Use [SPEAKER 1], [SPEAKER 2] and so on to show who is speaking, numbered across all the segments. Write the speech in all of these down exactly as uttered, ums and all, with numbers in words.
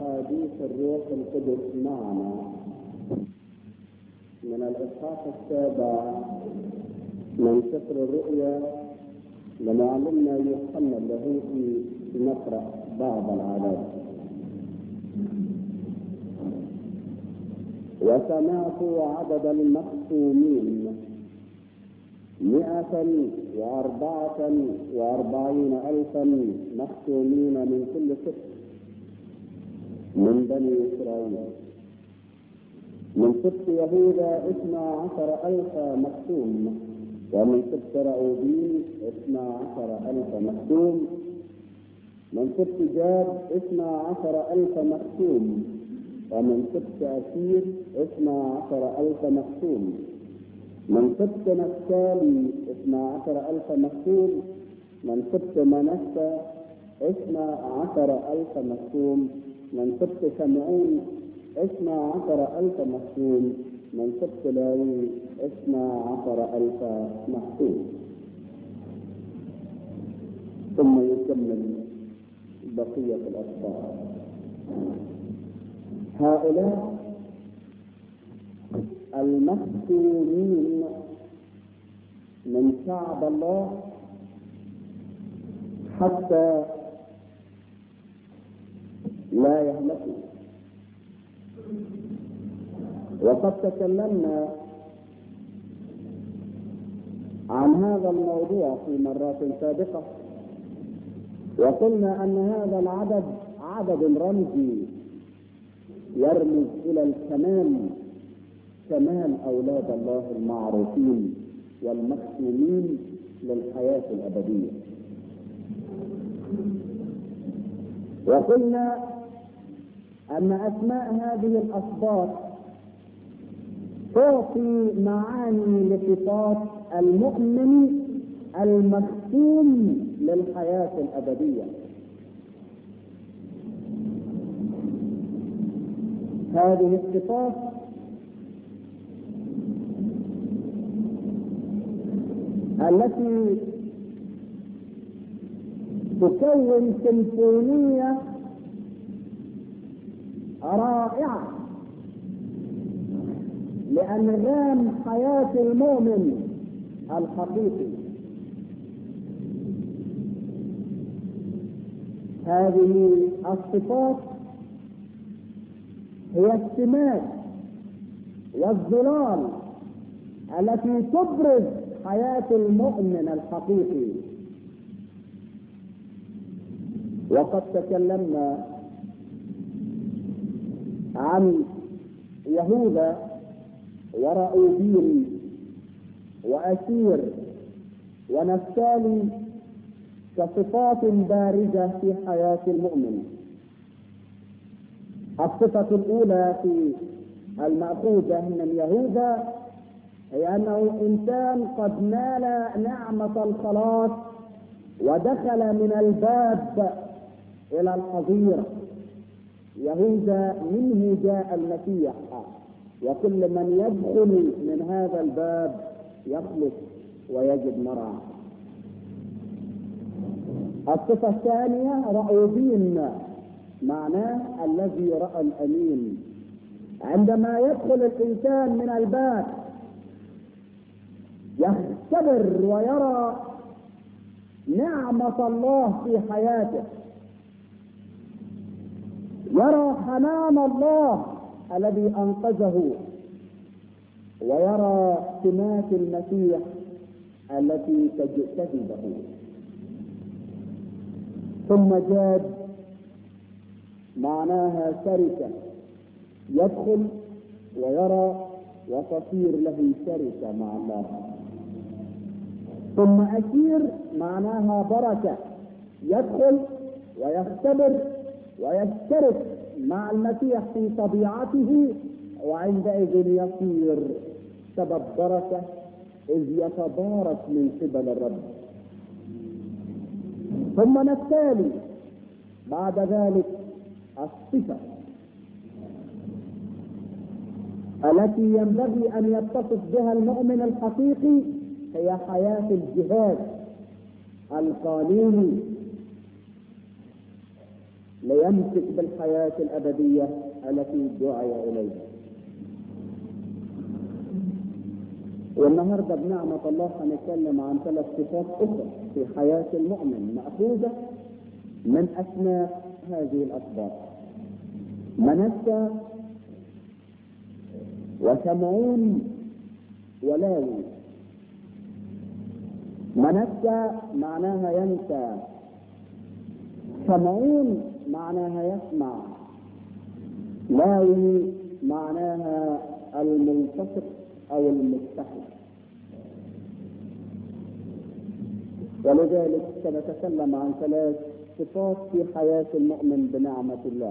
[SPEAKER 1] أحاديث الروح القدس معنا من الإصحاح السابع من سفر الرؤيا لمعلمنا يوحنا اللاهوتي. نقرأ بعض العدد. وسمعت عدد المختومين مئة وأربعة وأربعين ألفا مختومين من كل سبط من بني إسرائيل. من سبط يهوذا اثنا عشر ألف مختوم، ومن سبط رأوبين اثنا عشر ألف مختوم، من سبط جاد اثنا عشر ألف مختوم، ومن سبط أسير اثنا عشر ألف مختوم، من سبط نفتالي اثنا عشر ألف مختوم، من سبط منسى اثنا عشر ألف مختوم، من سبط شمعون اثنا عشر ألف مختوم، من سبط لاوي اثنا عشر ألف مختوم. ثم يكمل بقية الأسباط. هؤلاء المختومين من شعب الله حتى لا يهلكوا. وقد تكلمنا عن هذا الموضوع في مرات سابقة، وقلنا أن هذا العدد عدد رمزي يرمز إلى الكمال، كمال أولاد الله المعروفين والمختومين للحياة الأبدية. وقلنا أن أسماء هذه الأسباط تعطي معاني لصفات المؤمن المختوم للحياة الأبدية. هذه الصفات التي تكون سيمفونية رائعة لأنغام حياة المؤمن الحقيقي. هذه الصفات هي السمات والظلال التي تبرز حياة المؤمن الحقيقي. وقد تكلمنا عن يهوذا ورأوبين وأسير ونفتالي كصفات بارزة في حياة المؤمن. الصفة الأولى في المأخوذة من يهوذا هي أنه إنسان قد نال نعمة الخلاص ودخل من الباب إلى الحظيرة. يهوذا منه جاء المسيح، وكل من يدخل من هذا الباب يخلص ويجد مرعى. الصفة الثانية رأوبين، معناه الذي رأى الأمين. عندما يدخل الإنسان من الباب يختبر ويرى نعمة الله في حياته، يرى حنان الله الذي أنقذه، ويرى سمات المسيح التي تجذبه. ثم جاد معناها شركة، يدخل ويرى وتصير له شركة مع الله. ثم أسير معناها بركة، يدخل ويختبر ويشترك مع المسيح في طبيعته، وعندئذ يصير سبب بركة إذ يتبارك من قبل الرب. ثم نفتالي بعد ذلك الصفة التي ينبغي أن يتصف بها المؤمن الحقيقي هي حياة الجهاد القانوني. ليمسك بالحياة الأبدية التي دعي إليها. والنهارده بنعمة الله هنتكلم عن ثلاث صفات أخرى في حياة المؤمن مأخوذة من أسماء هذه الأسباط: منسى وشمعون ولاوي. منسى معناها ينسى، شمعون معناها يسمع، لاوي معناها الملتصق أو المتحد. ولذلك سنتكلم عن ثلاث صفات في حياة المؤمن بنعمة الله.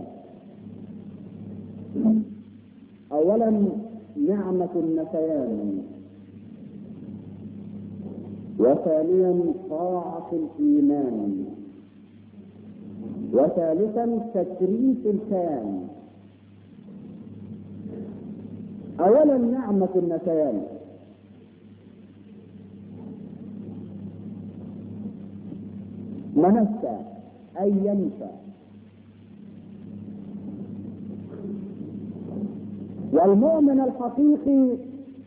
[SPEAKER 1] أولا نعمة النسيان، وثانيا طاعة الإيمان، وثالثا تكريس الكيان. أولا نعمة النسيان. منسى أي ينسى، والمؤمن الحقيقي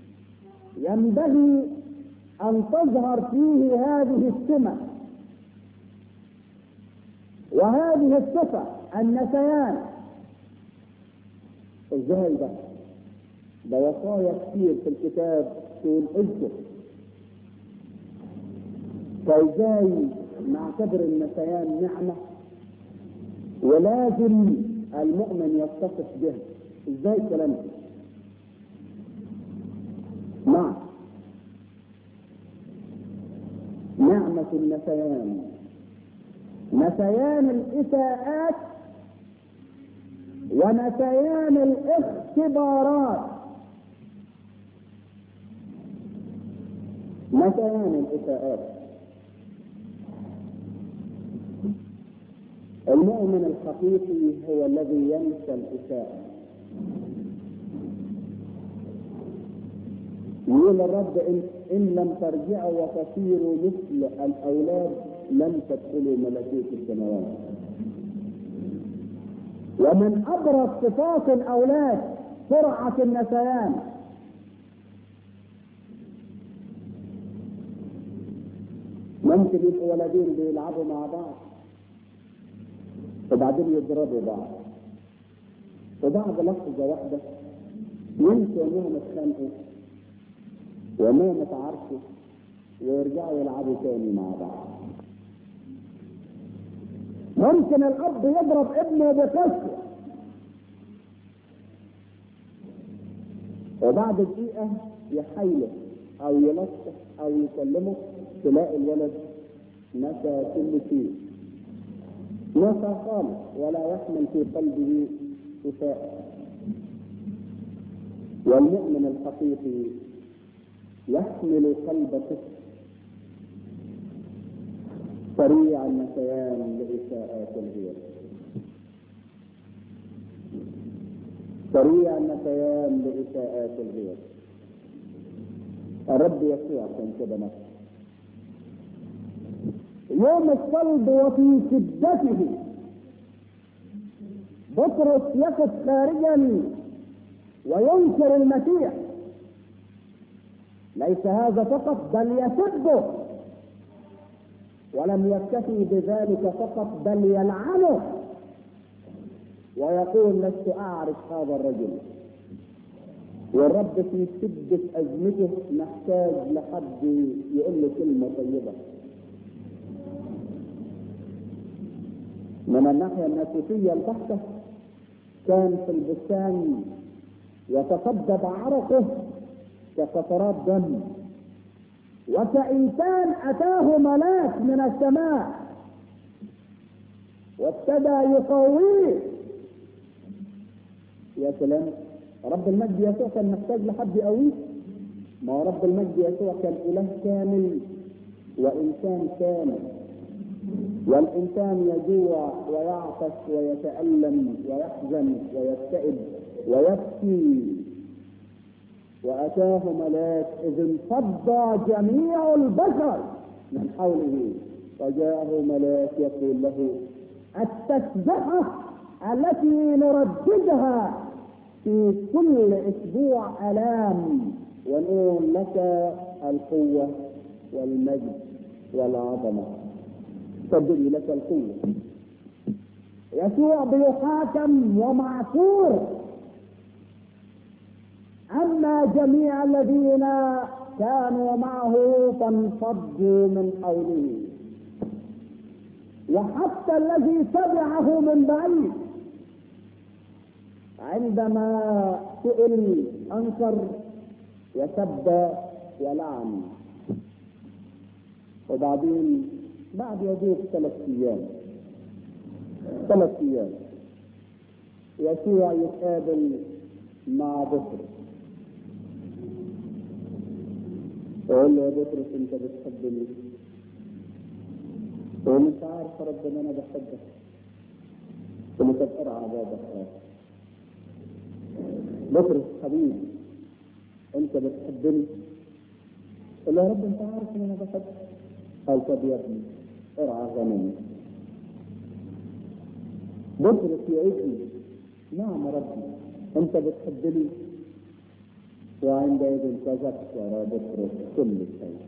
[SPEAKER 1] ينبغي أن تظهر فيه هذه السمة وهذه الصفة، النسيان. ازاي ده؟ ده وصايا كتير في الكتاب تقول اذكر. فازاي نعتبر النسيان نعمة ولازم المؤمن يتصف بها؟ ازاي الكلام ده؟ نعم، نعمة النسيان، نسيان الإساءات ونسيان الاختبارات. نسيان الإساءات، المؤمن الحقيقي هو الذي ينسى الإساءة. يقول الرب إن, إن لم ترجعوا وتصيروا مثل الأولاد لن تدخلوا ملكوت السماوات. ومن أبرز صفات الأولاد سرعة النسيان. ممكن يبقوا ولدين بيلعبوا مع بعض وبعدين يضربوا بعض، وبعد لحظة واحدة ينسوا انهم اتخانقوا وانهم اتعاركوا ويرجعوا يلعبوا تاني مع بعض. ممكن الاب يضرب ابنه بقسوة وبعد دقيقة يحيله او يلطف او يكلمه، تلاقي الولد نسى كل شيء، نسى خالص ولا يحمل في قلبه إساءة. والمؤمن الحقيقي يحمل قلب طفل سريع النسيان لإساءات الغير، سريع النسيان لإساءات الغير. الرب يسوع كان كده نفسه يوم الصلب وفي شدته. بطرس يقف خارجا وينكر المسيح، ليس هذا فقط بل يسبه، ولم يكتفي بذلك فقط بل يلعنه ويقول لست أعرف هذا الرجل. والرب في شدة أزمته محتاج لحد يقول له كلمة طيبة. من الناحية النفسية البحتة كان في البستان يتصدب عرقه كقطرات دم، وكإنسان أتاه ملاك من السماء وابتدى يقويه. يا سلام، رب المجد يسوع كان محتاج لحد يقويه؟ ما هو رب المجد يسوع كان إله كامل وإنسان كامل، والإنسان يجوع ويعطش ويتألم ويحزن ويكتئب ويبكي، وأتاه ملاك إذ انفض جميع البشر من حوله، وجاءه ملاك يقول له التسبحة التي نرددها في كل اسبوع الام ونقول لك القوه والمجد والعظمه. صدقني لك القوه. يسوع بيحاكم ومعصور، اما جميع الذين كانوا معه فانفضوا من حوله، وحتى الذي تبعه من بعيد عندما سئل انكر وسب ولعن. وبعدين بعد يدوب ثلاث ايام ثلاث ايام يسوع يتقابل مع بطرس، يقول له يا بطرس انت بتحبني؟ يقول له انت عارف ربنا انا بحبك. يقول له طب ارعى بابك. بطرس حبيبي انت بتحبني؟ قال له يا رب انت عارف ان انا بحبك. قال طب يا ابني ارعى غنمي. بطرس يا ابني نعم ربي انت بتحبني. وعندئذ تذكر بطرس كل شيء،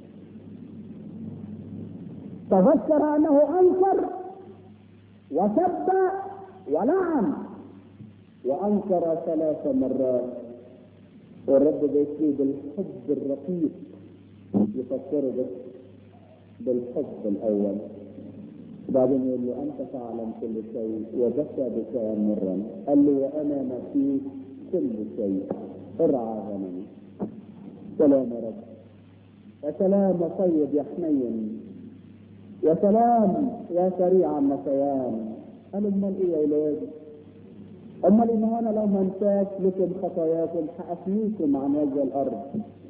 [SPEAKER 1] تذكر انه انكر وسب ولعن وانكر ثلاث مرات. والرب بيكيد الحب الرقيق يفكره بس بالحب الاول، بعدين يقول له انت تعلم كل شيء وبكى بكاء مرا. قال له وانا نسيت كل شيء، ارعى غنمي. سلام يا رب، يا سلام يا طيب يا حنين، يا سلام يا سريع النسيان. قال امال ايه يا اولادي؟ امال ان انا لو ما انساش لكم خطاياكم حافنيكم عن وجه الارض،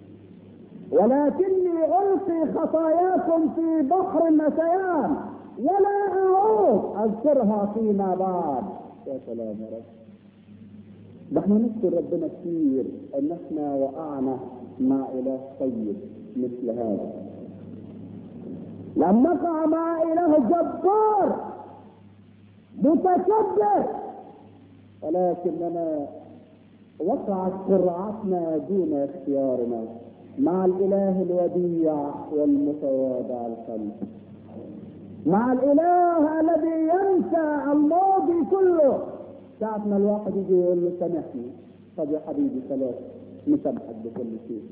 [SPEAKER 1] ولكني القي خطاياكم في بحر النسيان ولا اعود اذكرها فيما بعد. يا سلام يا رب، ده احنا نشكر ربنا كثير ان احنا وقعنا مع اله طيب مثل هذا. لم نقع مع اله جبار متكبر، ولكننا وقعت قرعتنا دون اختيارنا مع الاله الوديع والمتواضع القلب، مع الاله الذي ينسى الماضي كله. ساعة ما الواحد يجي يقول له سامحني، طب يا حبيبي خلاص مسامحك بكل شيء.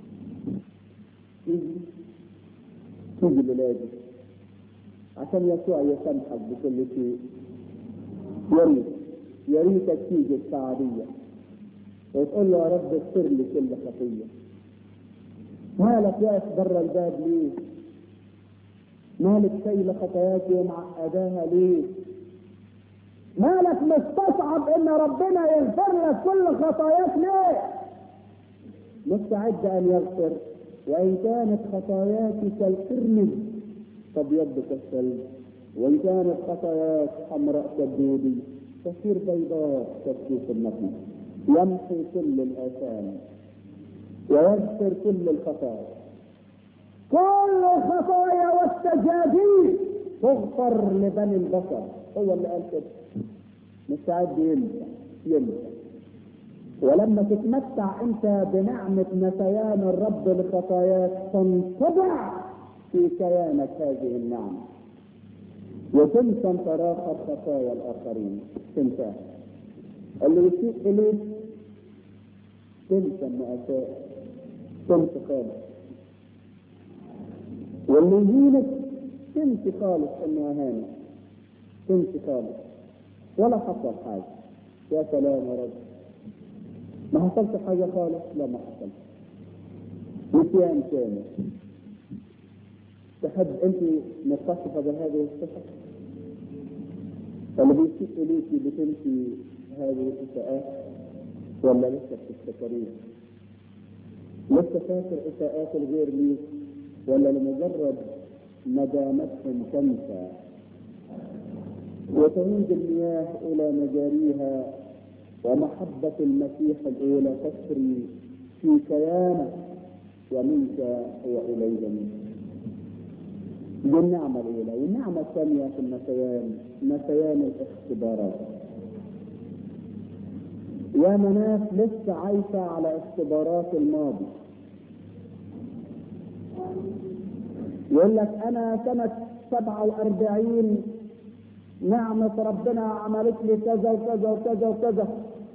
[SPEAKER 1] تيجي تيجي لولادي عشان يسوع يسامحك بكل شيء. يا ريت يا ريتك تيجي السعادية وتقول له يا رب اغفر لي كل خطية. مالك واقف بره الباب ليه؟ مالك شايل خطاياك ومعقداها ليه؟ مالك مستصعب ان ربنا يغفر لك كل خطاياك ليه؟ مستعد ان يغفر، وان كانت خطاياك كالقرمز فابيض كالثلج، وان كانت خطاياك حمراء كالدودي تصير بيضاء كالصوف النقي. يمحو كل الاثام ويغفر كل الخطايا، كل الخطايا والتجاذيب تغفر لبني البشر. هو اللي قال كده، مستعد ينسى ينسى. ولما تتمتع انت بنعمة نسيان الرب لخطاياك تنطبع في كيانك هذه النعمة، وتنسى انت راحة خطايا الاخرين. تنسى اللي يسيء اليك، تنسى انه اساء، تنسى خالص. واللي يهينك تنسى خالص انه اهانك، تنسى خالص ولا حصل حاجة. يا سلام يا رب، ما حصلش حاجة خالص. لا ما حصل، نسيان كامل. تحب انت متصفة بهذه الصفة؟ اللي بيسيء اليكي بتنسي هذه الاساءات ولا لسه بتفتكريها؟ لسه فاكر اساءات الغير ليك ولا لمجرد ندامتهم تنسى وتعود المياه الى مجاريها ومحبة المسيح الاولى تسري في كيانك ومنك واليهم؟ دي النعمة الاولى. والنعمة الثانية في النسيان نسيان الاختبارات. يا مناس لسه عايشة على اختبارات الماضي. يقول لك أنا سنة سبعة وأربعين نعمة ربنا عملت لي كذا وكذا وكذا وكذا،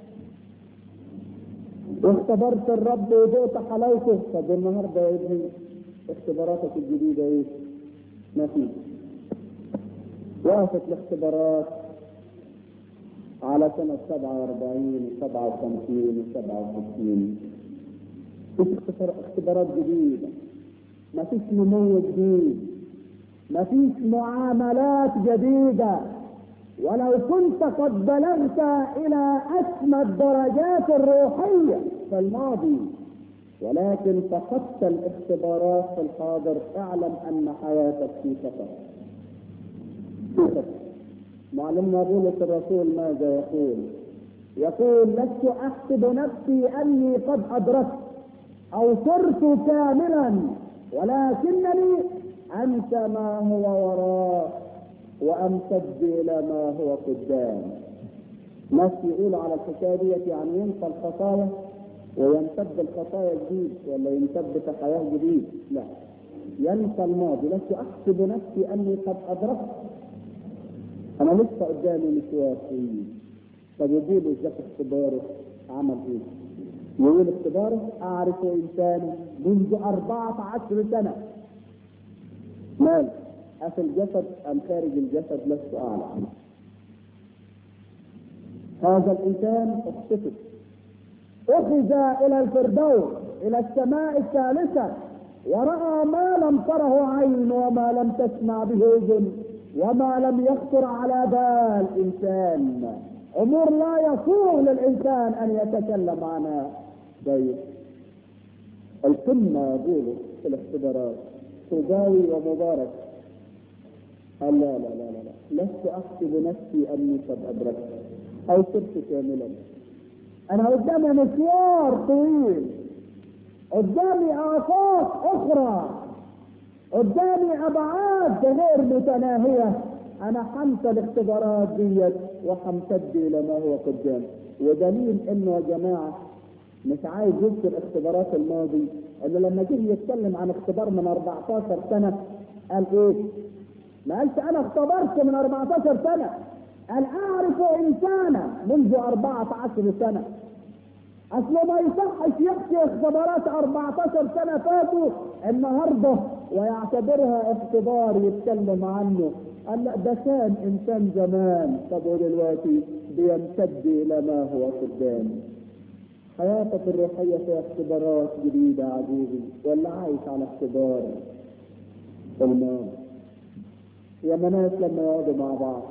[SPEAKER 1] واختبرت الرب وذقت حلاوته. طب النهارده يا ابني اختباراتك الجديدة ايه؟ ما فيش. وقفت الاختبارات على سنة سبعة وأربعين وسبعة وخمسين وسبعة وستين. مفيش اختبارات جديدة، مفيش نمو جديد، مفيش معاملات جديدة. ولو كنت قد بلغت إلى أسمى الدرجات الروحية في الماضي ولكن فقدت الاختبارات في الحاضر، اعلم أن حياتك في خطر. معلمنا بولس الرسول ماذا يقول؟ يقول لست أحسب نفسي أني قد أدركت أو صرت كاملا، ولكنني أنسى ما هو وراء وأمتد إلى ما هو قدام. ناس يقولوا على الحكاية دي يعني ينسى الخطايا ويمتد الخطايا جديد، ولا يمتد في حياة جديد. لا، ينسى الماضي. لست أحسب نفسي أني قد أدركت، أنا لسه قدامي مشوار طويل. طب يقول ذاك اختباره عمل إيه؟ يقول اختباره أعرف إنسانا منذ أربعة عشر سنة. مال أفي الجسد أم خارج الجسد لست أعلم. هذا الإنسان اختفت، أخذ إلى الفردوس، إلى السماء الثالثة، ورأى ما لم تره عين وما لم تسمع به أذن وما لم يخطر على بال إنسان، أمور لا يصور للإنسان أن يتكلم عنها. طيب القمة يقولوا في الاختبارات تداوي ومبارك. قال لا لا لا لا لا، لست أحسب نفسي أني قد أدركت أو صرت كاملا. أنا قدامي مشوار طويل، قدامي آفاق أخرى، قدامي أبعاد غير متناهية. أنا حمسى الاختبارات ديت وحمتد إلى ما هو قدام. ودليل إنه يا جماعة مش عايز يذكر اختبارات الماضي، إنه لما جه يتكلم عن اختبار من أربعتاشر سنة قال إيه؟ ما قالش أنا اختبرت من أربعتاشر سنة، قال أعرف إنسانا منذ أربعة عشر سنة. أصله ما يصحش يحكي اختبارات أربعتاشر سنة فاتوا النهارده ويعتبرها اختبار يتكلم عنه. قال لا، ده كان إنسان زمان، طب ودلوقتي بيمتد إلى ما هو قدام. حياتك الروحية فيها اختبارات جديدة عزيزي، ولا عايش على اختبار الماضي؟ يا مناس لما يقعدوا مع بعض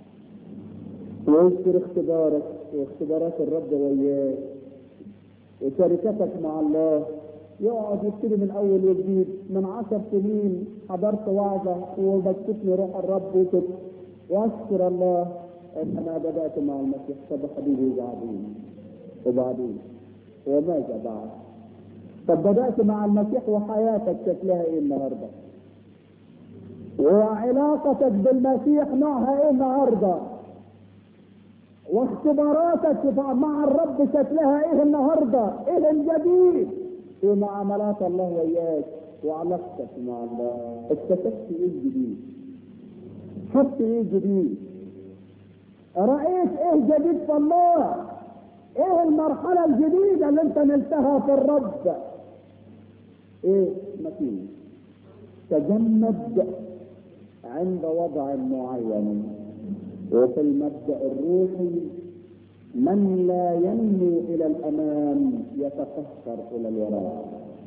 [SPEAKER 1] ويذكر اختبارك واختبارات الرب وياك وشركتك مع الله، يقعد يبتدي من اول وجديد. من عشر سنين حضرت وعظة وبكتني روح الرب وكنت واشكر الله ان انا بدأت مع المسيح. طب حبيبي وبعدين وبعدين وماذا بعد؟ طب بدأت مع المسيح وحياتك شكلها ايه النهارده؟ وعلاقتك بالمسيح نوعها ايه النهارده؟ واختباراتك مع الرب شكلها ايه النهارده؟ ايه الجديد في معاملات الله وياك وعلاقتك مع الله؟ اكتشفت ايه الجديد؟ شفت ايه جديد؟ رأيت ايه جديد في الله؟ ايه المرحلة الجديدة اللي انت نلتها في الرب؟ ايه؟ مفيش. تجمد عند وضع معين. وفي المبدأ الروحي من لا ينمو إلى الأمام يتفكر إلى الوراء.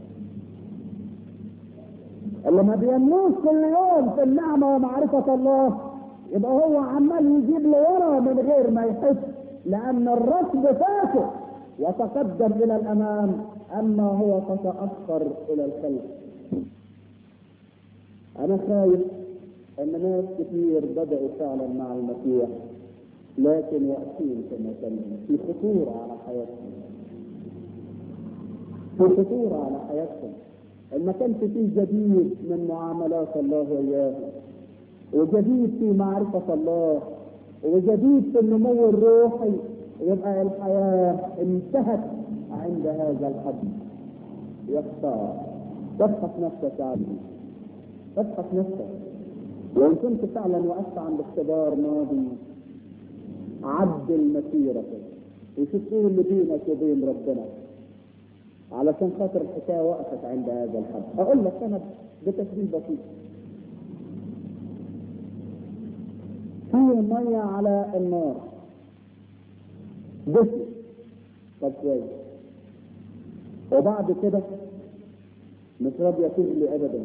[SPEAKER 1] اللي ما بينموش كل يوم في النعمة ومعرفة الله يبقى هو عمال يجيب لورا من غير ما يحس، لأن الركب فاته وتقدم إلى الأمام، أما هو فتأخر إلى الخلف. أنا خايف ان ناس كتير بدأوا فعلا مع المسيح لكن واقفين كما كانوا في خطورة على حياتهم، في خطورة على حياتهم. ما كانش فيه جديد من معاملات الله وياه، وجديد في معرفة الله، وجديد في النمو الروحي، يبقى الحياة انتهت عند هذا الحد. يختار. تبحث نفسك يا عبدي، تبحث نفسك. وإن كنت فعلا وقفت عند اختبار ماضي، عدل مسيرتك وشوف ايه اللي بينك وبين ربنا، علشان خاطر الحكايه وقفت عند هذا الحد. اقول لك انا بتشبيه بسيط. في ميه على النار دفي، طب كويس، وبعد كده مش راضيه تغلي ابدا،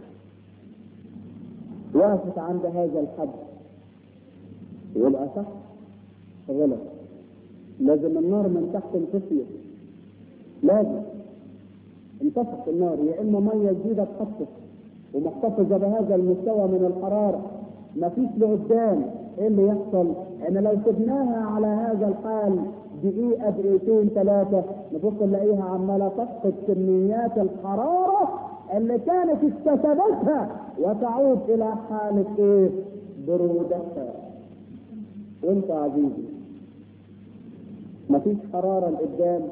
[SPEAKER 1] وقفت عند هذا الحد، يبقى صح غلط. لازم النار من تحت انتصير، لازم انتصف النار، يا اما ميه جديده اتحطت ومحتفظه بهذا المستوى من الحراره مفيش لقدام. ايه اللي يحصل؟ ان لو سبناها على هذا الحال دقيقه دقيقتين ثلاثه نبص نلاقيها عماله تفقد كميات الحراره اللي كانت اكتسبتها وتعود الى حاله ايه؟ برودتها. وانت عزيزي مفيش حراره لقدام،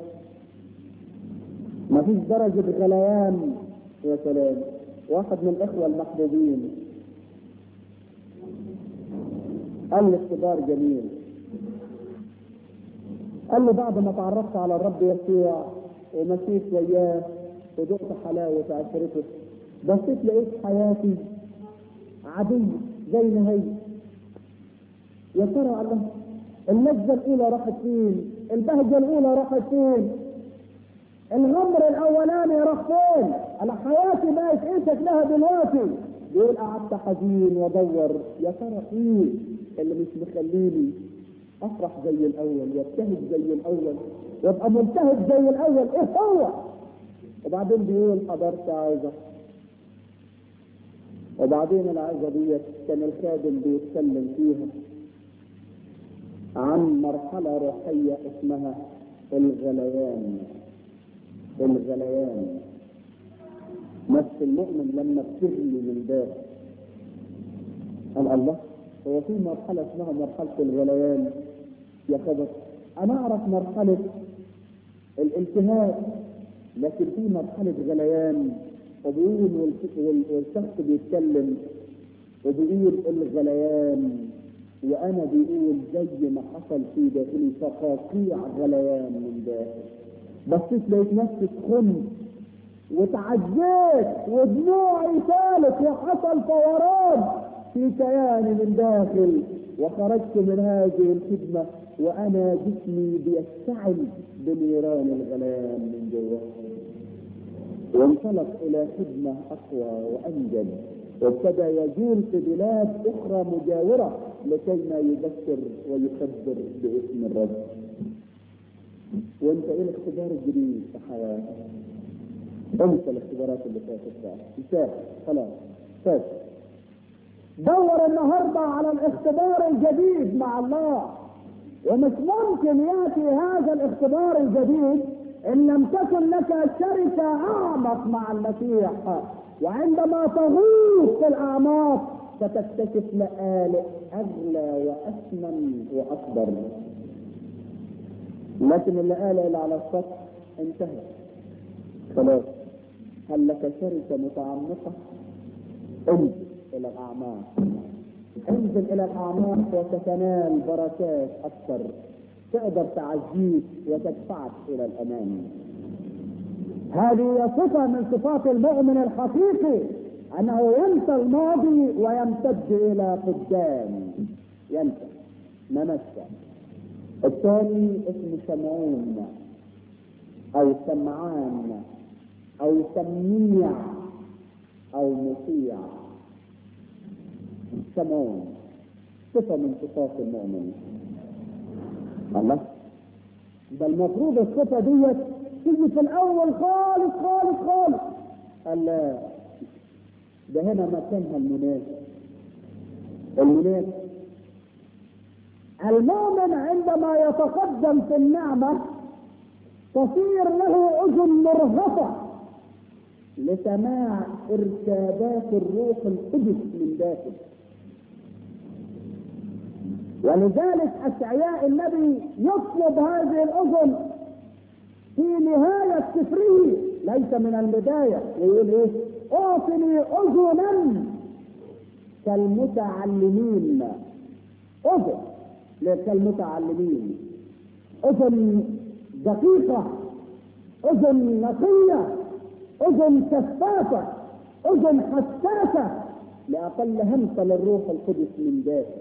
[SPEAKER 1] مفيش درجه غليان. يا سلام، واحد من الاخوه المحبوبين قال لي اختبار جميل. قال لي بعد ما تعرفت على الرب يسوع ومشيت وياه وذقت حلاوه عشرته، بصيت لقيت حياتي عاديه زي ما هي. يا ترى قال له اللذه الاولى راحت فين؟ البهجه الاولى راحت فين؟ الغمر الاولاني راح فين؟ انا حياتي بقت ايه شكلها دلوقتي؟ بيقول قعدت حزين وادور يا ترى ايه اللي مش مخليني افرح زي الاول وابتهج زي الاول وابقى ملتهب زي الاول. ايه هو؟ وبعدين بيقول حضرت عايزه، وبعدين العايزه ديت كان الخادم بيتكلم فيها عن مرحله روحيه اسمها الغليان. الغليان نفس المؤمن لما بتغلي من داخل. قال الله، هو في مرحله اسمها مرحله الغليان؟ يا خبر، انا اعرف مرحله الالتهاب، لكن في مرحله غليان. وبيقول والشخص بيتكلم وبيقول الغليان، وانا بيقول زي ما حصل في داخلي فقاقيع غليان من داخل. بصيت لقيت نفسي سخنت وتعجيت ودموعي سالت وحصل فوران في كياني من داخل، وخرجت من هذه الخدمه وانا جسمي بيشتعل بنيران الغليان من جوه. وانطلق الى خدمه اقوى وانجل، وابتدى يجول في بلاد اخرى مجاوره لكي ما يبشر ويخبر باسم الرب. وانت ايه الاختبار الجديد في حياتك؟ انسى الاختبارات اللي فاتت، انساها خلاص فات. دور النهارده على الاختبار الجديد مع الله، ومش ممكن ياتي هذا الاختبار الجديد ان لم تكن لك شركه اعمق مع المسيح. وعندما تغوص في الاعماق ستكتشف لآلئ اغلى واثمن واكبر. لكن اللآلئ اللي على السطح انتهت خلاص. هل لك شركه متعمقه؟ انزل الى الاعماق، انزل الى الاعماق وتتنال بركات اكثر تقدر تعزيك وتدفعك الى الامام. هذه صفه من صفات المؤمن الحقيقي، انه ينسى الماضي ويمتد الى قدام، ينسى منسى. الثاني اسمه سمعون او سمعان او سميع او مطيع. سمعون صفه من صفات المؤمن. الله، ده المفروض الصفه ديت تيجي في الاول خالص خالص خالص. قال لا، ده هنا مكانها المناسب. المناسب المؤمن عندما يتقدم في النعمه تصير له اذن مرهفه لسماع ارشادات الروح القدس من داخل. ولذلك أشعياء النبي يطلب هذه الأذن في نهاية سفره ليس من البداية، ويقول ايه؟ اعطني اذنا كالمتعلمين، اذن كالمتعلمين، اذن دقيقة، اذن نقية، اذن شفافة، اذن حساسة لأقل همسة للروح القدس من داخل.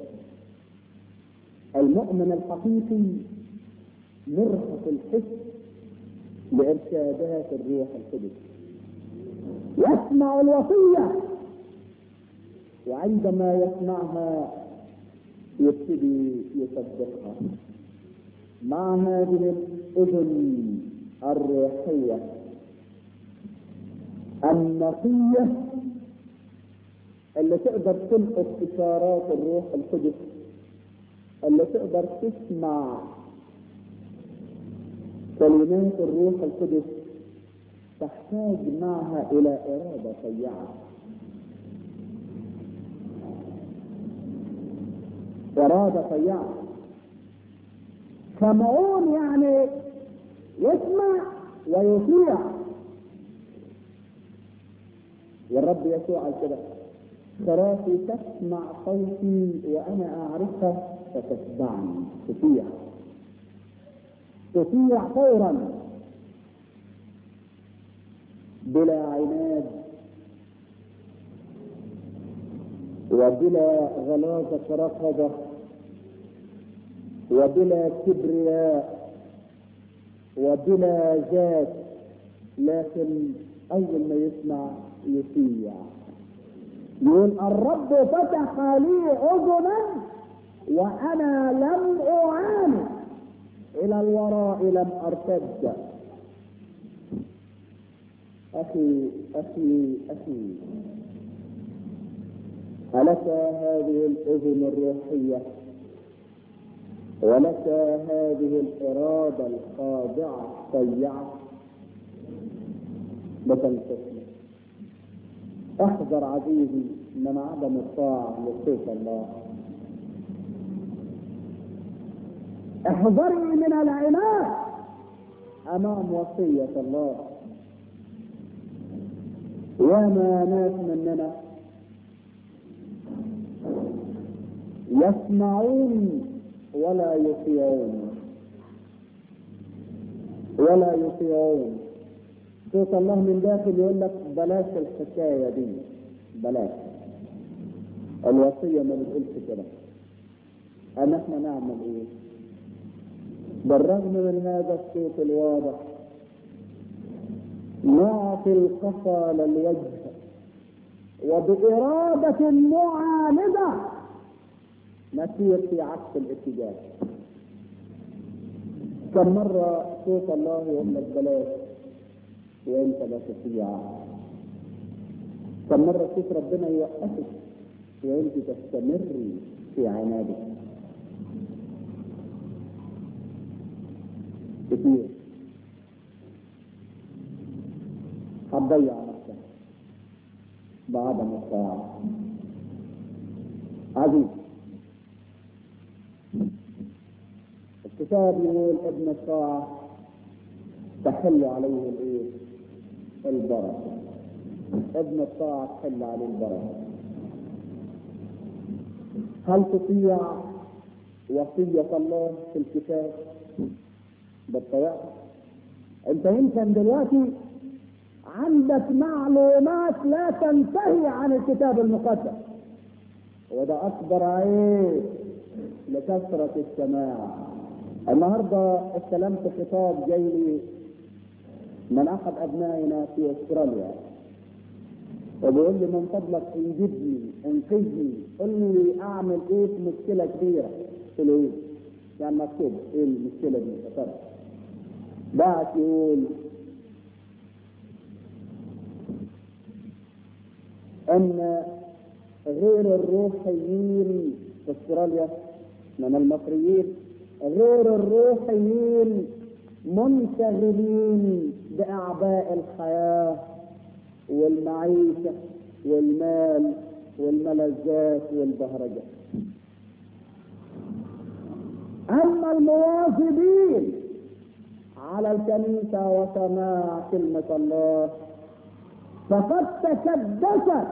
[SPEAKER 1] المؤمن الحقيقي مرهف الحس لإرشادات الروح القدس، يسمع الوصية، وعندما يسمعها يبتدي يصدقها. مع هذه الأذن الروحية النقية اللي تقدر تلقط إشارات الروح القدس، اللي تقدر تسمع كلمات الروح القدس، تحتاج معها إلى إرادة طيعة، إرادة طيعة. سمعون يعني يسمع ويطيع. والرب يسوع قال كده: خرافي تسمع صوتي وأنا أعرفها فتتبعني. تطيع، تطيع فورا بلا عناد وبلا غلاظة رقبة وبلا كبرياء وبلا ذات، لكن أول ما يسمع يطيع. يقول: الرب فتح لي أذنا وأنا لم أعاني، إلى الوراء لم أرتد. أخي أخي أخي، ألك هذه الأذن الروحية ولك هذه الإرادة الخاضعة الطيعة؟ بتنقسم. احذر عزيزي من عدم الطاعة لصوت الله، احذري من العناد امام وصية الله. وما ناس مننا يسمعون ولا يطيعون ولا يطيعون صوت الله من داخل، يقول لك بلاش الحكاية دي، بلاش الوصية، ما بتقولش كده. أما احنا نعمل ايه؟ بالرغم من هذا الصوت الواضح نعطي القفا للوجه وبإرادة معاندة نسير في عكس الاتجاه. كم مرة صوت الله يقول لك بلاش وانت لا تطيع؟ كم مرة صوت ربنا يوقفك وانت تستمري في عنادك؟ كتير. هتضيع نفسك بعدم الطاعة. عزيز، الكتاب يقول: ابن الطاعة تحل عليه الايه؟ البركة. ابن الطاعة تحل عليه البركة. هل تطيع وصية الله في الكتاب بالطاعة؟ انت يمكن دلوقتي عندك معلومات لا تنتهي عن الكتاب المقدس، وده اكبر عيب لكثرة السماع. النهارده استلمت خطاب جاي لي من احد ابنائنا في استراليا، وبيقول لي: من فضلك انجدني، انقذني، قل لي اعمل ايه في مشكله كبيره. قلت له: ايه؟ يعني مكتوب ايه المشكله دي؟ فكرت بعت يقول ان غير الروحيين في استراليا من المصريين، غير الروحيين منشغلين بأعباء الحياة والمعيشة والمال والملذات والبهرجة. اما المواظبين على الكنيسة وسماع كلمة الله فقد تكدست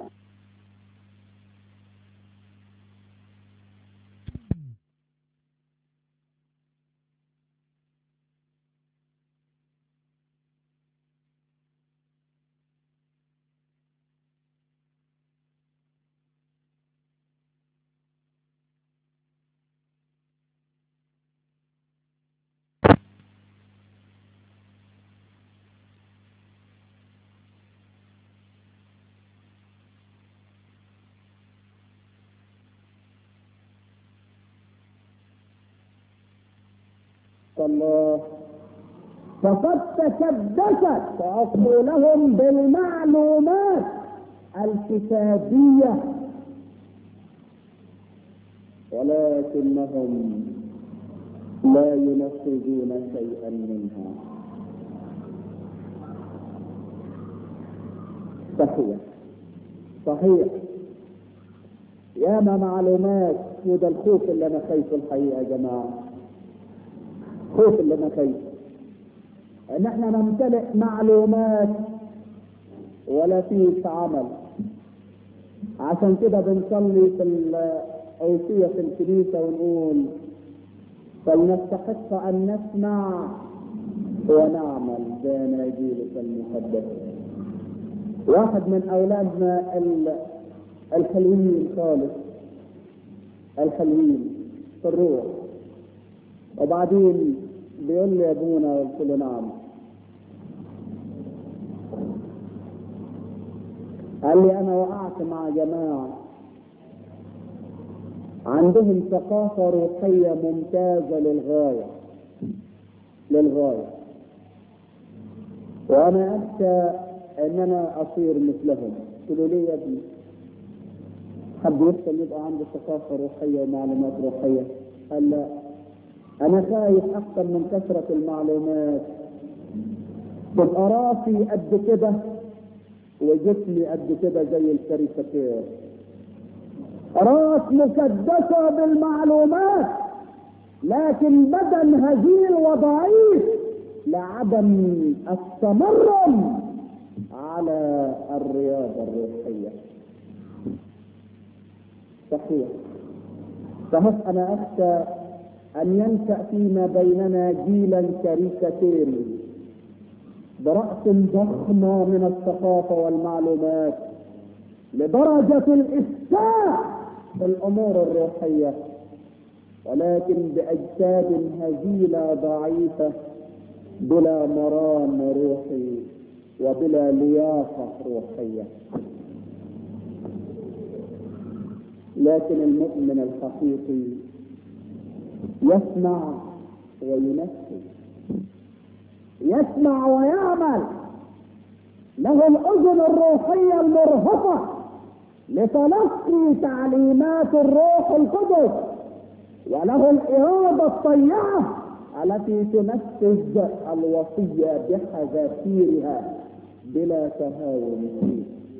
[SPEAKER 1] الله فقد تكدست عقولهم بالمعلومات الكتابية، ولكنهم لا ينفذون شيئا منها. صحيح صحيح ياما معلومات، وده الخوف اللي انا خايفه الحقيقه يا جماعه، خوف اللي انا خايفه ان احنا نمتلئ معلومات ولا فيش عمل. عشان كده بنصلي في الأوصية في الكنيسة ونقول فلنستحق ان نسمع ونعمل بأناجيلك المقدسة. واحد من اولادنا الحلوين خالص، الحلوين في الروح، وبعدين بيقول لي يا ابونا، قلت له نعم. قال لي انا وقعت مع جماعه عندهم ثقافه روحيه ممتازه للغايه للغايه وانا اخشى ان انا اصير مثلهم. قلت له ليه يا ابني؟ حد يفضل يبقى عنده ثقافه روحيه ومعلومات روحيه؟ قال لا، انا خايف اكثر من كثره المعلومات تبقى راسي قد كده وجسمي قد كده زي الكاريكاتير. راس مكدسه بالمعلومات لكن بدن هزيل وضعيف لعدم التمرن على الرياضه الروحيه. صحيح صحيح انا اخشى ان ينشأ فيما بيننا جيلا كاريكاتيري برأس ضخمة من الثقافة والمعلومات لدرجة الإفتاء في الأمور الروحية، ولكن بأجساد هزيلة ضعيفة بلا مرام روحي وبلا لياقة روحية. لكن المؤمن الحقيقي يسمع وينفذ، يسمع ويعمل، له الأذن الروحية المرهفة لتلقي تعليمات الروح القدس، وله الإرادة الطيعة التي تنفذ الوصية بحذافيرها بلا تهاون فيه.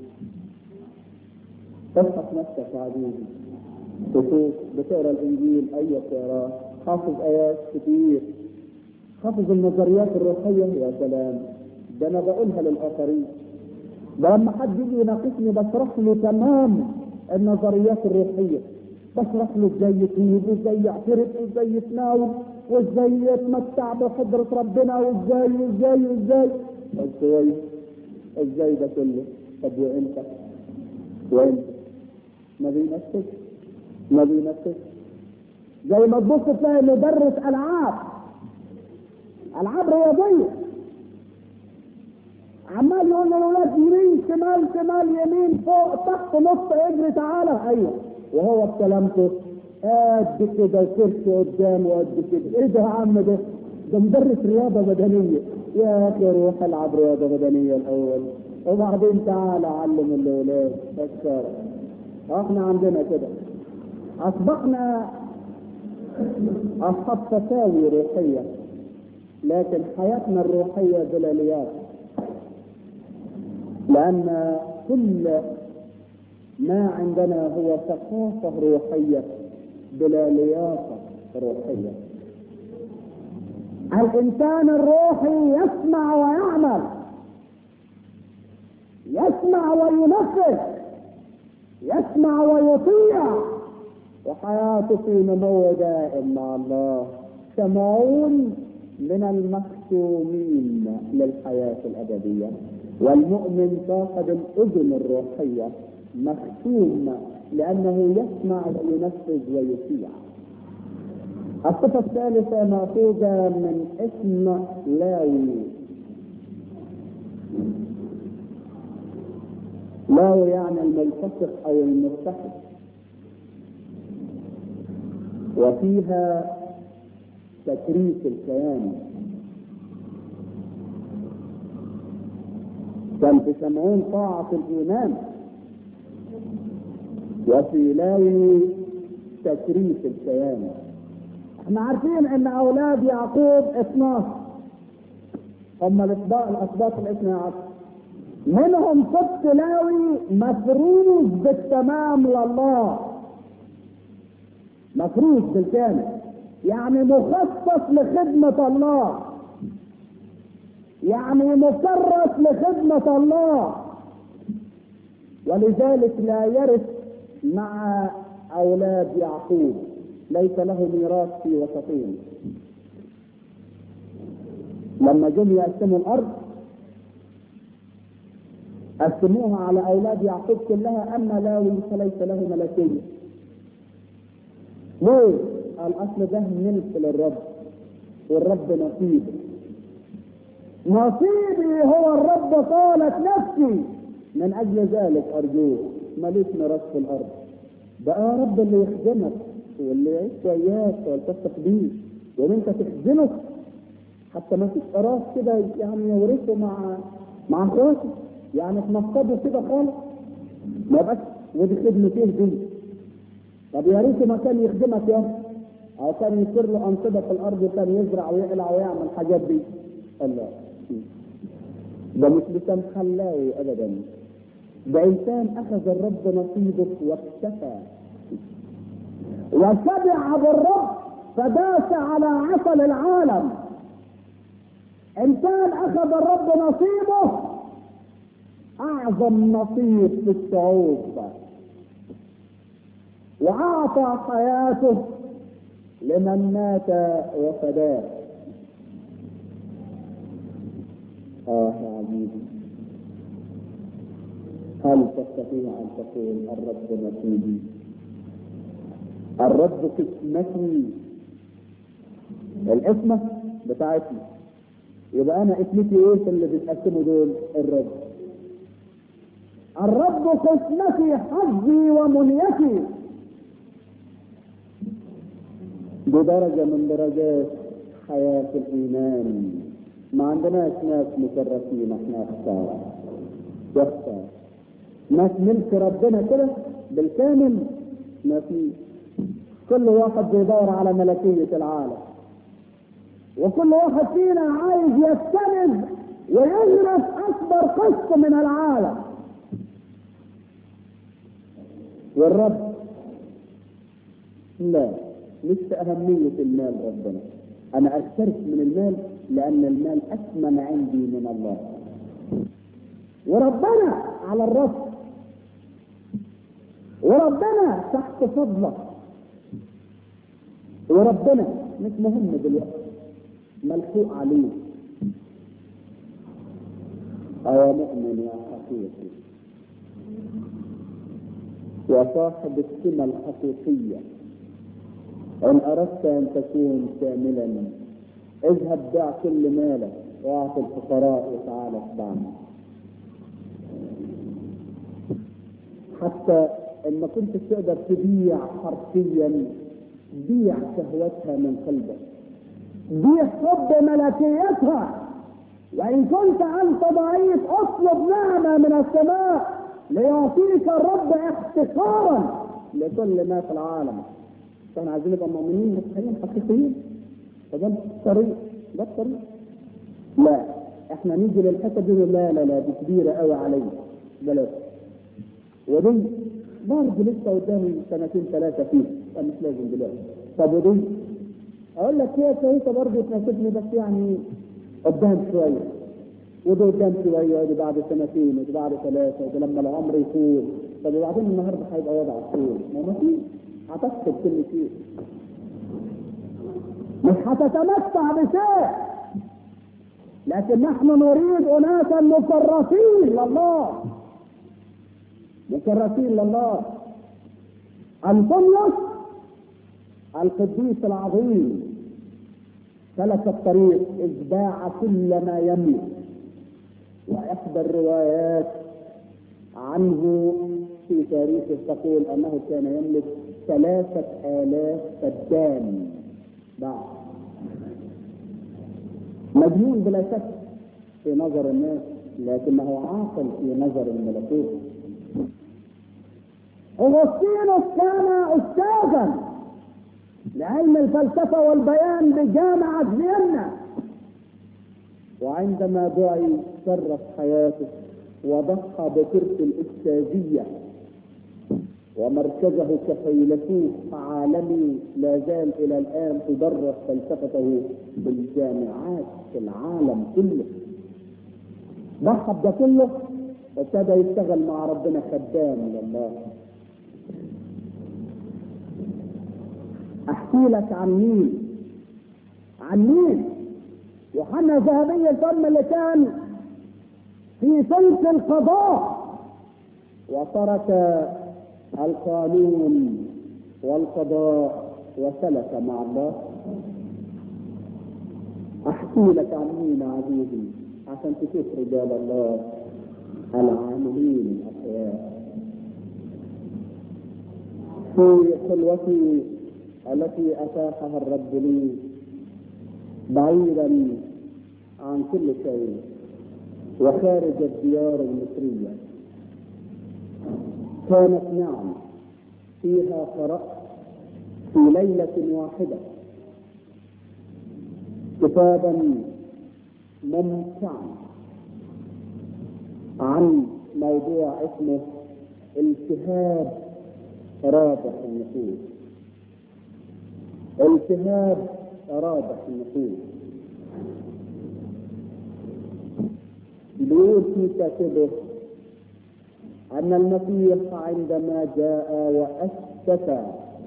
[SPEAKER 1] افحص نفسك يا عزيزي، تشوف بتقرا الانجيل اي قراءه، حافظ ايات كتير، حافظ النظريات الروحيه. يا سلام، ده انا بقولها للاخرين، ده لما حد يجي يناقشني بشرح له تمام النظريات الروحيه، بشرح له ازاي يتوب وازاي يعترف وازاي يتناول وازاي يتمتع بحضره ربنا وازاي وازاي وازاي ازاي ازاي ده كله. طب وانت وانت ما بينفذ ما بينفذ زي ما تبص تلاقي مدرس العاب العاب رياضيه عمال يقول للولاد يمين شمال شمال يمين فوق تحت نص اجري تعالى، ايوه، وهو بسلامته قد كده وكرسي قدام وقد كده. ايه ده يا عم؟ ده ده مدرس رياضه بدنيه. يا اخي روح العب رياضه بدنيه الاول وبعدين تعالى علم الاولاد. فكر احنا عندنا كده اصبحنا اصحاب فتاوي روحيه، لكن حياتنا الروحيه بلا لياقه، لان كل ما عندنا هو ثقافه روحيه بلا لياقه روحيه. الانسان الروحي يسمع ويعمل، يسمع وينفذ، يسمع ويطيع، وحياته في نمو دائم مع الله. سمعون من المختومين للحياة الأبدية، والمؤمن صاحب الأذن الروحية مختوم لأنه يسمع وينفذ ويطيع. الصفة الثالثة مأخوذة من اسم لاوي. لاوي يعني الملتصق أو المتحد، وفيها تكريس الكيان. كان في سمعون طاعة الإيمان، وفي لاوي تكريس الكيان. احنا عارفين ان اولاد يعقوب اثناشر هم الاسباط الاسباط الاثنى عشر، منهم سبط لاوي مفروض بالتمام لله، مفروض بالكامل، يعني مخصص لخدمة الله، يعني مكرس لخدمة الله، ولذلك لا يرث مع اولاد يعقوب، ليس له ميراث في وسطهم. لما جم يقسموا الارض قسموها على اولاد يعقوب كلها، اما لاوي فليس له ملكيه. ليه؟ الاصل ده ملك للرب، والرب نصيبه. نصيبي هو الرب قالت نفسي، من اجل ذلك ارجوه ماليش ميراث في الارض. بقى يا رب اللي يخدمك واللي يعيش وياك ويلتصق بيه، وان انت تخدمه حتى ما فيش قرار كده يعني يورثه مع مع اخواته، يعني تنفضوا كده خالص ما بقاش ودي خدمته دي. طب يا ريته ما كان يخدمك يا اخي، او كان يصير له انشطه في الارض وكان يزرع ويقلع ويعمل الحاجات دي. الله، ده مش لسان خلاوي ابدا، ده انسان اخذ الرب نصيبه واكتفى وشبع بالرب فداس على عسل العالم. انسان اخذ الرب نصيبه، اعظم نصيب في الشعوب، واعطى حياته لمن مات وفداه. اه يا عزيزي، هل تستطيع ان تقول الرب نصيبي، الرب قسمتي، القسمة بتاعتنا؟ يبقى انا قسمتي ايه في اللي بيتقسموا دول؟ الرب. الرب قسمتي، حظي ومنيتي. دي درجة من درجات حياة الإيمان. ما عندناش ناس مكرسين، احنا اختار واختار ناس ملك ربنا كده بالكامل. ما في، كل واحد بيدور على ملكية العالم، وكل واحد فينا عايز يستند ويغرس اكبر قسط من العالم. والرب لا، مش أهمية المال ربنا، أنا أشترك من المال لأن المال أثمن عندي من الله. وربنا على الرب، وربنا تحت فضلك، وربنا مش مهم دلوقتي، ملحوق عليه. يا مؤمن يا حقيقي يا صاحب السمة الحقيقية، إن أردت أن تكون كاملا اذهب بيع كل مالك واعط الفقراء وتعالى اتبعني. حتى إن ما كنتش تقدر تبيع حرفيا، بيع شهوتها من قلبك، بيع حب ملكيتها. وإن كنت أنت ضعيف اطلب نعمة من السماء ليعطيك الرب احتقارا لكل ما في العالم. احنا عايزين نبقى مؤمنين مسيحيين حقيقيين، فده الطريق، ده الطريق. لا، احنا نيجي للحته دي لا لا لا دي كبيره قوي عليا بلاش، ودي برضه لسه قدامي سنتين ثلاثه فيه، مش لازم دلوقتي. طب ودي اقول لك هي كويسه برضه تناسبني، بس يعني قدام شويه، وده قدام شويه، ودي بعد سنتين، ودي بعد ثلاثه، ودي لما العمر يطول. طب وبعدين النهارده هيبقى وضع طول، ما فيش، هتفقد كل شيء، مش هتتمتع بشيء. لكن نحن نريد اناسا مكرسين لله، مكرسين لله. أنطونيوس القديس العظيم سلك الطريق إذ باع كل ما يملك، وإحدى الروايات عنه في تاريخه تقول أنه كان يملك ثلاثة آلاف فدان باع. مجنون بلا شك في نظر الناس، لكنه عاقل في نظر الملكوت. أغسطينوس كان أستاذا لعلم الفلسفة والبيان بجامعة فيينا، وعندما دعي كرس حياته وضحى بكرس الأستاذية ومركزه كفيلسوف عالمي لا زال إلى الآن تدرس فلسفته بالجامعات في العالم كله. ضحى بده كله وابتدى يشتغل مع ربنا خدام لله. احكي لك عن مين؟ عن مين؟ يوحنا ذهبي الفم اللي كان في سلك القضاء وترك القانون والقضاء وسلك مع الله. احكي لك عن مين عزيزي عشان تشوف رجال الله العاملين الاحياء. في خلوتي التي اتاحها الرب لي بعيدا عن كل شيء وخارج الديار المصريه، كانت نعم فيها قرأت في ليلة واحدة كتابا ممتعا عن موضوع اسمه التهاب رابح النفوس. التهاب رابح النفوس. بيقول في كاتبه أن المسيح عندما جاء وأسس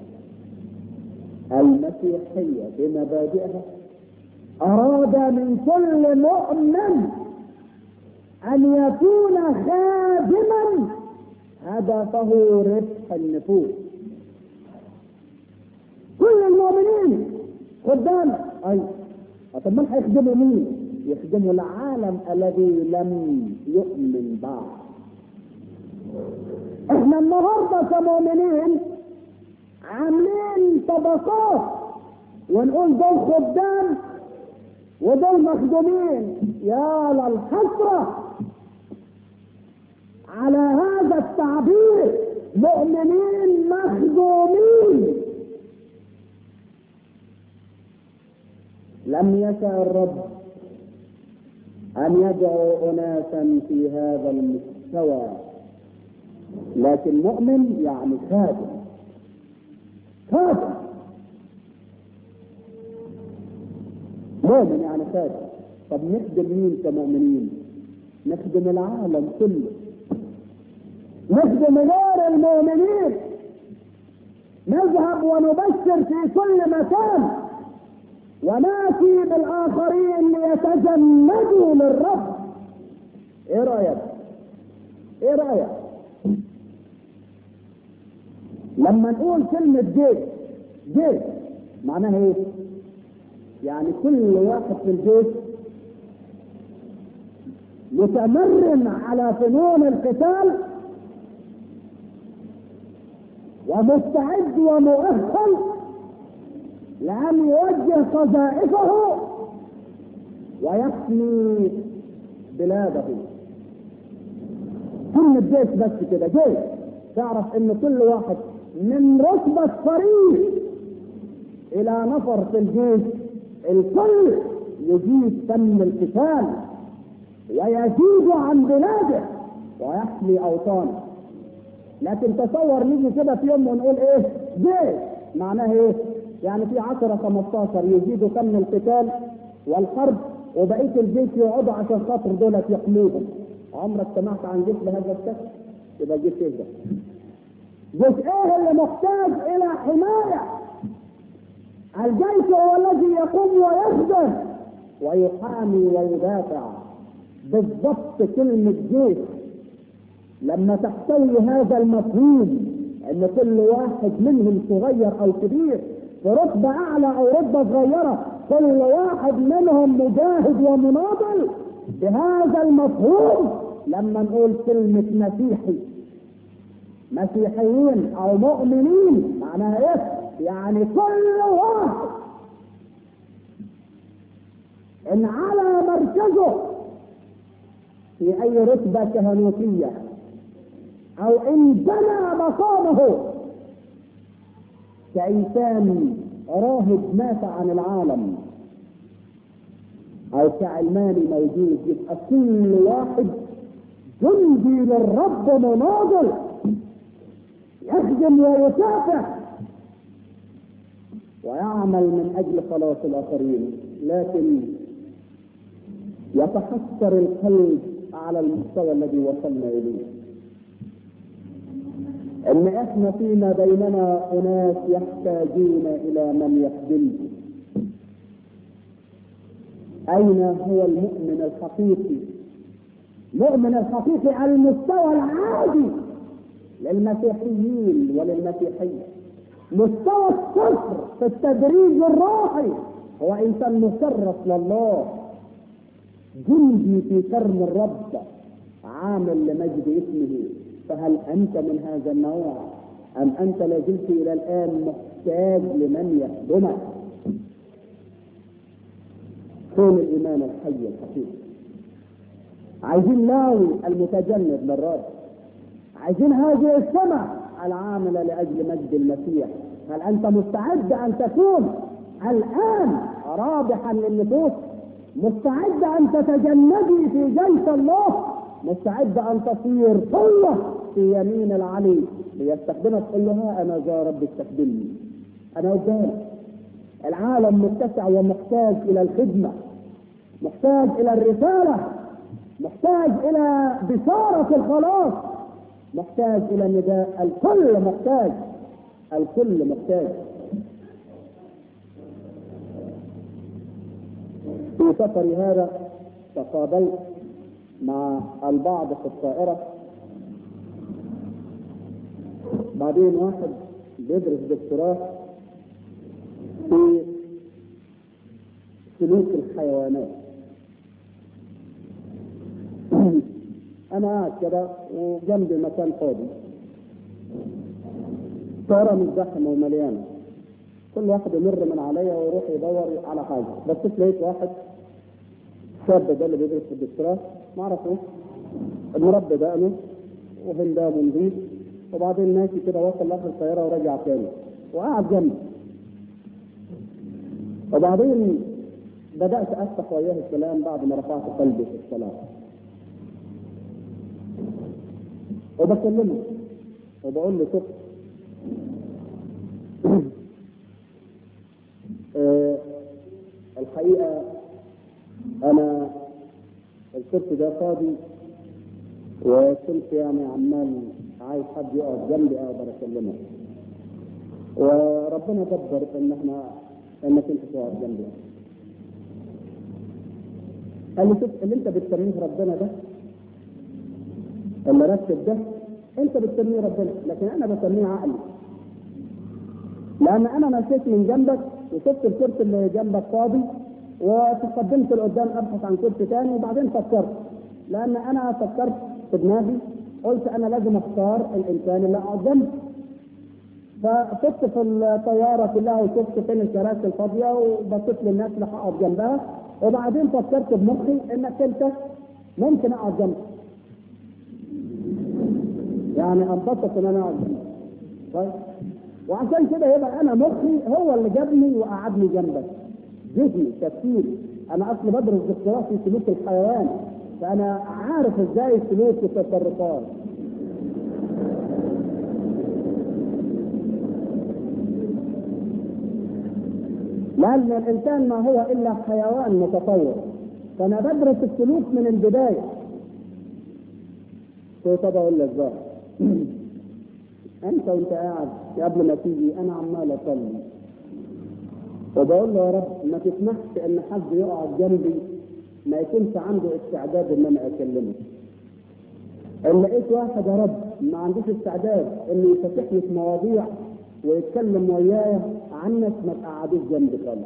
[SPEAKER 1] المسيحية بمبادئها أراد من كل مؤمن أن يكون خادما هدفه ربح النفوس. كل المؤمنين خدام. أي طب من هيخدموا مين؟ يخدموا العالم الذي لم يؤمن بعد. احنا النهارده كمؤمنين عاملين طبقات ونقول دول خدام ودول مخدومين. يا للحسرة على هذا التعبير، مؤمنين مخدومين. لم يشاء الرب أن يدعو أناسا في هذا المستوى، لكن مؤمن يعني خادم. خادم مؤمن يعني خادم. طب نخدم مين كمؤمنين؟ نخدم العالم كله، نخدم غير المؤمنين، نذهب ونبشر في كل مكان وناتي بالاخرين ليتجندوا للرب. ايه رايك؟ ايه رايك لما نقول كلمة جيش؟ جيش معناها ايه؟ يعني كل واحد في الجيش متمرن على فنون القتال ومستعد ومؤهل لأن يوجه قذائفه ويحمي بلاده. كلمة جيش بس كده، جيش. تعرف ان كل واحد من رتبة فريق الى نفر في الجيش الكل يجيد فن القتال ويزيد عن بلاده ويحمي اوطانه. لكن تصور نيجي كده في يوم ونقول ايه؟ جيش معناه ايه؟ يعني في عشرة خمستاشر يزيدوا فن القتال والحرب، وبقيه الجيش يقعدوا عشان خاطر دولت يحموهم. عمرك سمعت عن جيش بهذا الشكل؟ يبقى جيش ايه ده؟ جيش ايه اللي محتاج الى حمايه؟ الجيش هو الذي يقوم ويخدم ويحامي ويدافع. بالضبط كلمه جيش لما تحتوي هذا المفهوم ان كل واحد منهم صغير او كبير، في رتبه اعلى او رتبه صغيره، كل واحد منهم مجاهد ومناضل، بهذا المفهوم لما نقول كلمه مسيحي، مسيحيين او مؤمنين، معناها ايه؟ يعني كل واحد ان على مركزه في اي رتبه كهنوتيه او ان بنى مقامه كإنسان راهب مات عن العالم او كعلماني موجود، يبقى كل واحد جندي للرب مناضل يخدم ويكافح ويعمل من اجل خلاص الاخرين. لكن يتحسر القلب على المستوى الذي وصلنا اليه ان احنا فيما بيننا اناس يحتاجون الى من يخدمهم. اين هو المؤمن الحقيقي؟ المؤمن الحقيقي على المستوى العادي للمسيحيين وللمسيحيه، مستوى الصفر في التدريج الروحي، هو انسان مكرس لله، جندي في كرم الرب، عامل لمجد اسمه. فهل انت من هذا النوع ام انت لازلت الى الان محتاج لمن يخدمك؟ كون الايمان الحي الحقيقي. عايزين لاوي المتجند للرب، عايزين هذه السماء العامله لاجل مجد المسيح. هل انت مستعد ان تكون الان رابحا للنفوس؟ مستعد ان تتجندي في جيش الله؟ مستعد ان تصير قوه في يمين العلي ليستخدمك؟ قل له انا ذا رب استخدمني، انا قدامك. العالم متسع ومحتاج الى الخدمه، محتاج الى الرساله، محتاج الى بشاره الخلاص، محتاج الى نداء. الكل محتاج، الكل محتاج. في سفري هذا تقابلت مع البعض في الطائرة، بعدين واحد بيدرس دكتوراه في سلوك الحيوانات. أنا قاعد كده وجنبي مكان فاضي، طائرة مزدحمة ومليانة، كل واحد يمر من عليا ويروح يدور على حاجة. بس لقيت واحد شاب ده اللي بيدرس في الدكتوراه، ما اعرفوش، المربي دقنه وهندامه نضيف، وبعدين ماشي كده وصل لاخر الطياره ورجع تاني وقعد جنبي. وبعدين بدات افتح وياه الكلام بعد ما رفعت قلبي في الصلاه، وبكلمه وبقول له شوف أه الحقيقه انا الكرسي ده فاضي وكنت يعني عمال عايز حد يقعد جنبي اقدر اكلمه، وربنا دبر ان احنا انك انت تقعد جنبي. قال لي شوف اللي انت بتسميه ربنا ده، اللي رتب ده انت بتسميه ربنا، لكن انا بسميه عقلي. لان انا مشيت من جنبك وشفت الكرسي اللي جنبك فاضي وتقدمت لقدام ابحث عن كرسي ثاني، وبعدين فكرت، لان انا فكرت في دماغي قلت انا لازم اختار الانسان اللي اقعد جنبه. ففت في الطياره كلها وشفت فين الكراسي الفاضيه وبصيت للناس اللي هقعد جنبها، وبعدين فكرت بمخي انك انت ممكن اقعد جنبك، يعني انبسط ان انا اقعد جنبك. طيب وعشان كده يبقى انا مخي هو اللي جابني وقعدني جنبك، ذهني تفكيري. انا اصل بدرس دكتوراه في سلوك الحيوان، فانا عارف ازاي السلوك والتصرفات. لأن الإنسان ما هو إلا حيوان متطور، فأنا بدرس السلوك من البداية. طب أقول لك بقى أنت وأنت قاعد قبل ما تيجي أنا عمال أصلي وبقول له يا رب ما تسمحش إن حد يقعد جنبي ما يكونش عنده استعداد إن أنا أكلمه. إن لقيت واحد يا رب ما عندوش استعداد إنه يفتح لي مواضيع ويتكلم وياي عنك ما تقعدوش جنبي خالص.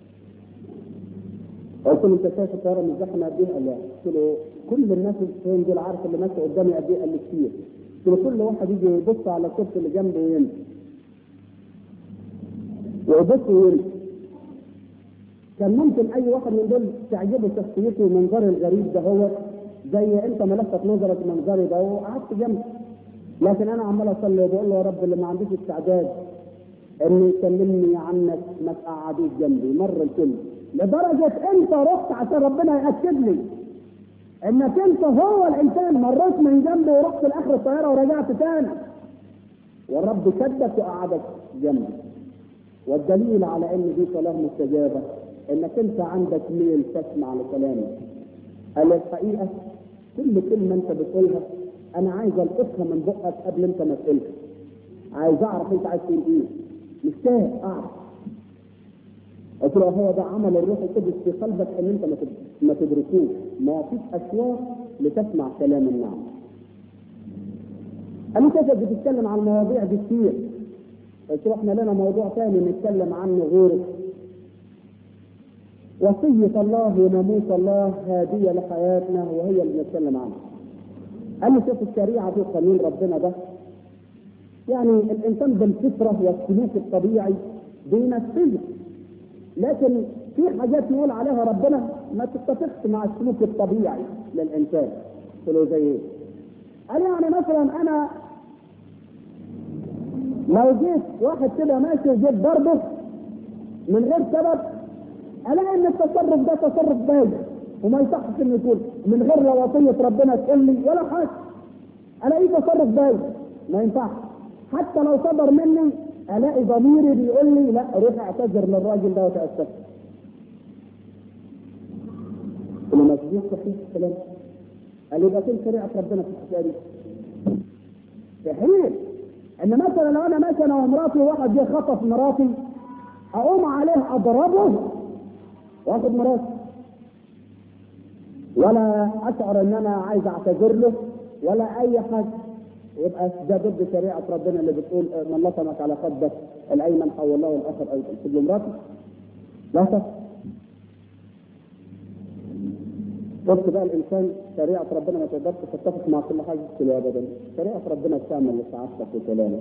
[SPEAKER 1] قلت له انت شايف الطياره من زحمه قد ايه؟ قال لا. قلت له كل الناس اللي دول عارف اللي ماشي قدامي قد ايه؟ قال لي كتير. قلت له كل واحد يجي يبص على الكرسي اللي جنبه ويمشي ويبص ويمشي. كان ممكن اي واحد من دول تعجبه شخصيته ومنظره الغريب ده، هو زي انت ما لفت نظرك منظري ده وقعدت جنبي. لكن انا عمال اصلي وبقول له يا رب اللي ما عندوش استعداد انه يكلمني عنك ما تقعدوش جنبي. مر الكل لدرجه انت رحت عشان ربنا ياكد لي انك انت هو الانسان، مريت من جنبي ورحت لاخر الطياره ورجعت تاني والرب شدك وقعدك جنبي. والدليل على ان دي صلاه مستجابه انك انت عندك ميل تسمع لكلامي. قال الحقيقه كل كلمه انت بتقولها انا عايز القطها من بقك قبل انت ما تقولها. عايز اعرف انت عايز تقول ايه، مشتاق اعرف. قلت له هو ده عمل الروح القدس في قلبك ان انت ما تدركوش، ما فيش اشواق لتسمع كلام النعم. قال لي كيف بتتكلم عن المواضيع دي كتير؟ قلت له احنا لنا موضوع ثاني نتكلم عنه غيره. وصية الله وناموس الله هادية لحياتنا وهي اللي بنتكلم عنها. قال لي شوف الشريعة دي قانون ربنا ده يعني الانسان بالفطرة والسلوك الطبيعي بينفذه، لكن في حاجات يقول عليها ربنا ما تتفقش مع السلوك الطبيعي للانسان. قلت له زي ايه؟ قال يعني مثلا انا لو جيت واحد كده ماشي وجيت ضربه من غير سبب الاقي ان التصرف ده تصرف بايخ وما يصحش انه يكون من غير لا وصيه ربنا تقول لي ولا حاجه. الاقيه تصرف بايخ ما ينفعش. حتى لو صدر مني الاقي ضميري بيقول لي لا روح اعتذر للراجل ده وتاسف. لما تجيب صحيح الكلام قال لي بقى شريعه ربنا في الحكايه دي. صحيح ان مثلا لو انا ماشي انا ومراتي وواحد جه خطف مراتي اقوم عليه اضربه واخد مراتي ولا اشعر ان انا عايز اعتذر له ولا اي حاجه، يبقى ده ضد شريعه ربنا اللي بتقول من لطمك على خدك الايمن حوله الاخر ايضا. تجي مراتي لا تصح. قلت بقى الانسان شريعه ربنا ما تقدرش تتفق مع كل حاجه في ابدا. شريعه ربنا تعمل لسعادتك وكلامك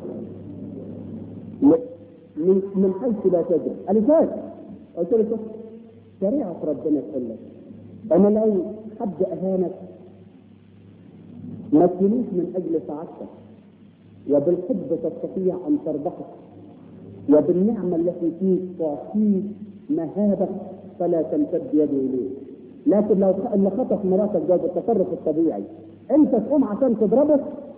[SPEAKER 1] من من حيث لا تدري. قال لي قلت له شوف شريعه ربنا تقول لك انا لو حد اهانك ما تجيليش من اجل سعادتك، وبالحب تستطيع ان تربحك، وبالنعمه التي فيك تعطيك مهابه فلا تمتد يده اليه. لكن لو اللي خطف مراتك ده بالتصرف الطبيعي انت تقوم عشان تضربه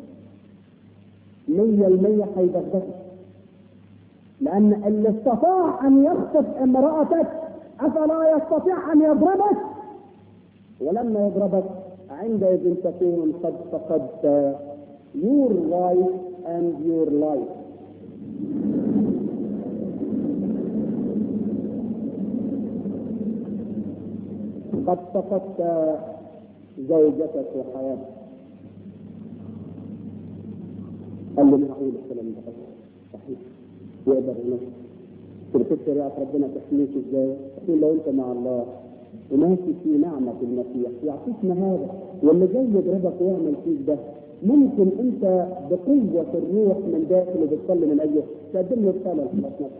[SPEAKER 1] مية المية هيبغضك، لان اللي استطاع ان يخطف امرأتك افلا يستطيع ان يضربك؟ ولما يضربك عندئذ تكون قد فقدت your life and your life. قد فقدت زوجتك وحياتك. قال لي معقول الكلام ده صحيح يقدر ينفذ؟ تركت شريعه ربنا تحميك ازاي؟ تقول لو انت مع الله وماشي في نعمه المسيح يعطيك مهابه، واللي جاي يضربك ويعمل فيك ده ممكن انت بقوه الروح من داخل وبتصلي من اجله تقدم له رساله لخلاص نفسك.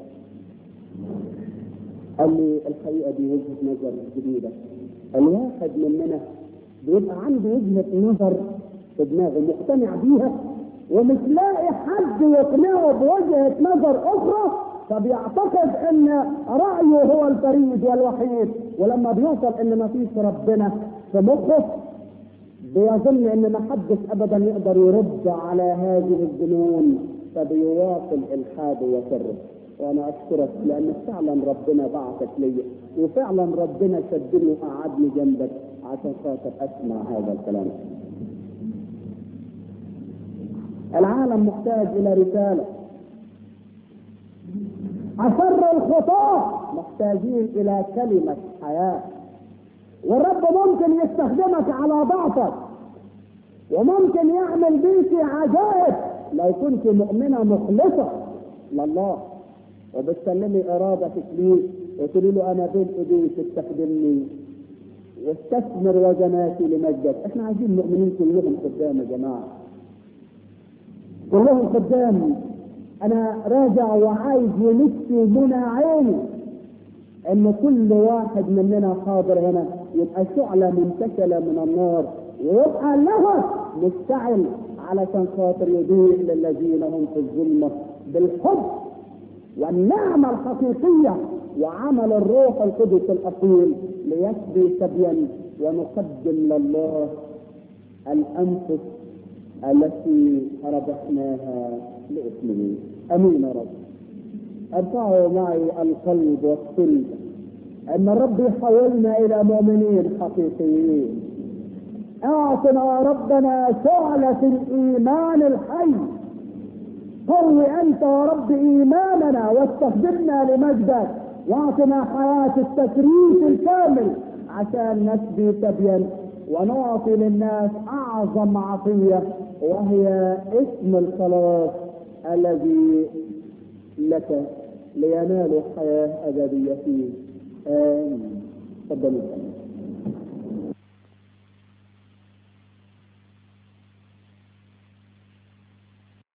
[SPEAKER 1] قال لي الحقيقه دي وجهه نظر جديده. الواحد مننا بيبقى عنده وجهه نظر في دماغه مقتنع بيها ومش لاقي حد يقنعه بوجهه نظر اخرى، فبيعتقد ان رايه هو الفريد والوحيد، ولما بيوصل ان ما فيش ربنا في مخه بيظن ان ما حدش ابدا يقدر يرد على هذه الظنون فبيواصل الحاده وسره. وانا اشكرك لان فعلا ربنا بعثك ليا، وفعلا ربنا شدني وقعدني جنبك عشان خاطر اسمع هذا الكلام. العالم محتاج الى رساله. أشر الخطاة محتاجين الى كلمه حياه، والرب ممكن يستخدمك على ضعفك، وممكن يعمل بيك عجائب لو كنت مؤمنه مخلصه لله وبتسلمي ارادتك ليه وتقولي له انا بين ايديك استخدمني واستثمر وزناتي لمجدك. احنا عايزين مؤمنين كلهم قدام يا جماعه، كلهم قدام. انا راجع وعايز ونفسي ومنى عيني ان كل واحد مننا حاضر هنا يبقى شعله منتشله من النار، ويبقى لهب مشتعل علشان خاطر يضيء للذين هم في الظلمه بالحب والنعمه الحقيقيه وعمل الروح القدس الاصيل ليسبي سبيا ونقدم لله الانفس التي ربحناها لاسمه. امين يا رب. ارفعوا معي القلب والصلب ان الرب يحولنا الى مؤمنين حقيقيين. اعطنا ربنا شعلة الايمان الحي، قوي انت يا رب ايماننا واستخدمنا لمجدك، واعطنا حياة التكريس الكامل عشان نسبي سبيا ونعطي للناس اعظم عطية وهي اسم الخلاص الذي لك لينالوا حياة ابدية فيه. امين. تفضلوا.